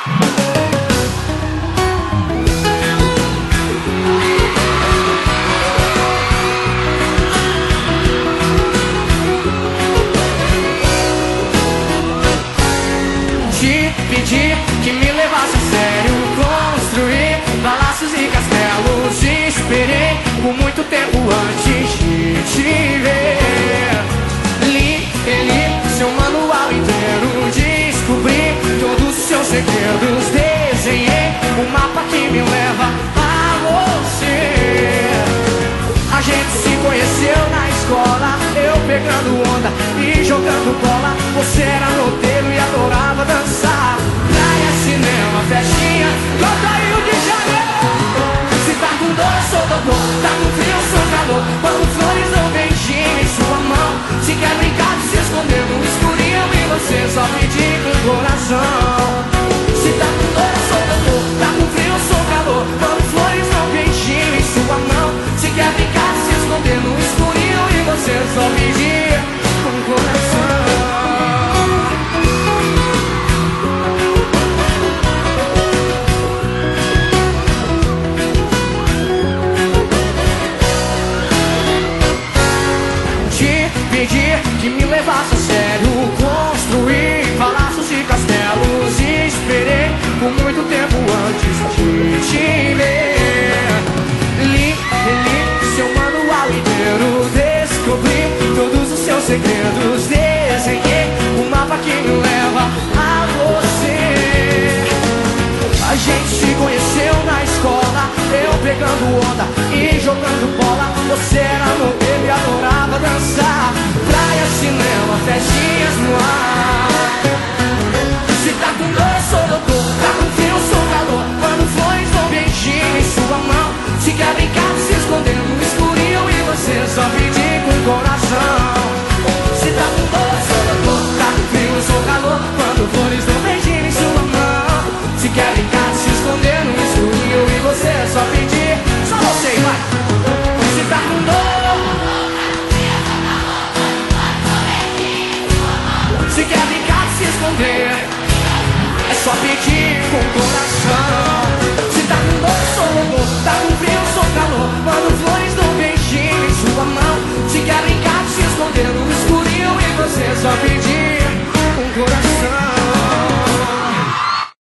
Pedi que me levasse a sério, construir palácios e castelos. Esperei por muito tempo antes de te ver. Li seu manual inteiro, descobri todos os seus segredos. Desenhei um mapa que me leva a você. A gente se conheceu na escola, eu pegando onda e jogando bola. Você era roteiro e adorava dançar. Praia, cinema, festinha, Cota Rio de Janeiro. Se tá com dor, eu sou doutor. Tá com frio, eu sou calor. Quando flores dão beijinho em sua mão. Se quer brincar de se esconder no escurinho e você só pedir com o coração. Se tá com dor, eu sou doutor. Tá com frio, eu sou calor. Quando flores dão beijinho em sua mão. Se quer brincar de se esconder no escurinho e você só pedir com o coração. Pedi que me levasse a sério, construir palácios e castelos. Esperei por muito tempo antes de te ver. Li seu manual inteiro, descobri todos os seus segredos. Desenhei um mapa que me leva a você. A gente se conheceu na escola, eu pegando onda e jogando bola. Você era modelo e adorava dançar. Praia, cinema, festinhas no ar.